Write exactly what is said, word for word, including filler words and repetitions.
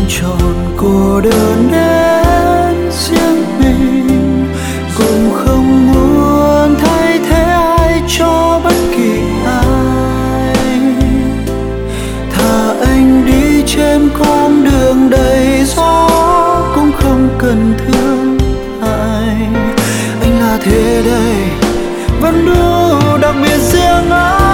chọn cô đơn đến riêng mình, cũng không muốn thay thế ai cho bất kỳ ai. Thà anh đi trên con đường đầy gió cũng không cần thương ai. Anh là thế đây vẫn đủ đặc biệt riêng ai.